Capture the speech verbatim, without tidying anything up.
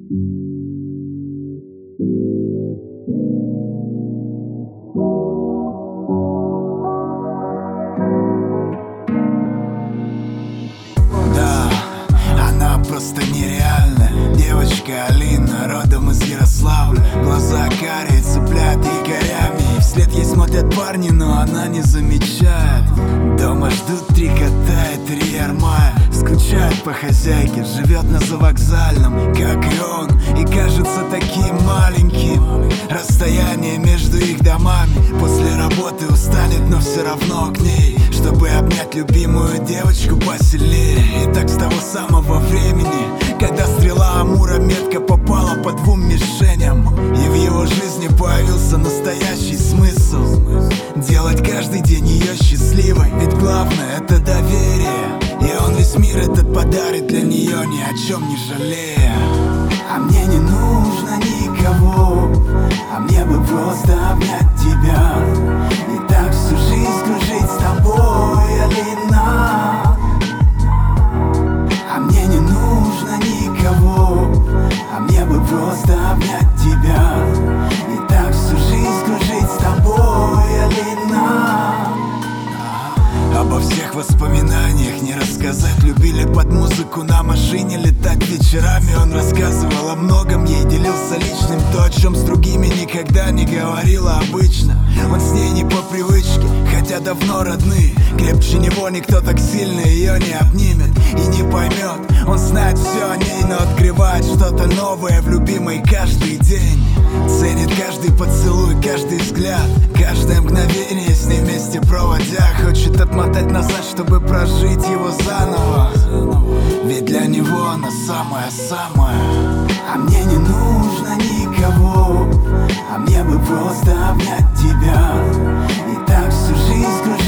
Да, она просто нереальная. Девочка Алина, родом из Ярославля. Глаза карие, цепляют якорями, и вслед ей смотрят парни, но она не замечает. Дома ждут три кота и три ярма. Скучает по хозяйке, живет на завокзальном, как и он, и кажется таким маленьким. Расстояние между их домами. После работы устанет, но все равно к ней, чтобы обнять любимую девочку посильнее. И так с того самого времени, когда стрела Амура метко попала по двум мишеням, и в его жизни появился настоящий смысл делать каждый день ее счастливой. Ведь главное — это доверие, и он весь мир этот подарит для нее, ни о чем не жалея. А мне не нужно никого, а мне бы просто обнять тебя и так всю жизнь кружить с тобой, Алина. А мне не нужно никого, а мне бы просто обнять тебя и так всю жизнь кружить с тобой, Алина. Обо всех воспоминаниях не рассказать. Любили под музыку на машине летать вечерами. Он рассказывал о многом, ей делился личным, то, о чем с другими никогда не говорила обычно. Он с ней не по привычке, хотя давно родные. Крепче него никто так сильно ее не обнимет и не поймет. Он знает все о ней, но открывает что-то новое в любимой каждый день. Ценит каждый поцелуй, каждый взгляд, каждое мгновение с ней вместе проводя. Хочет отмотать назад, чтобы прожить его заново, ведь для него она самая-самая. А мне не нужно никого, а мне бы просто обнять тебя и так всю жизнь кружить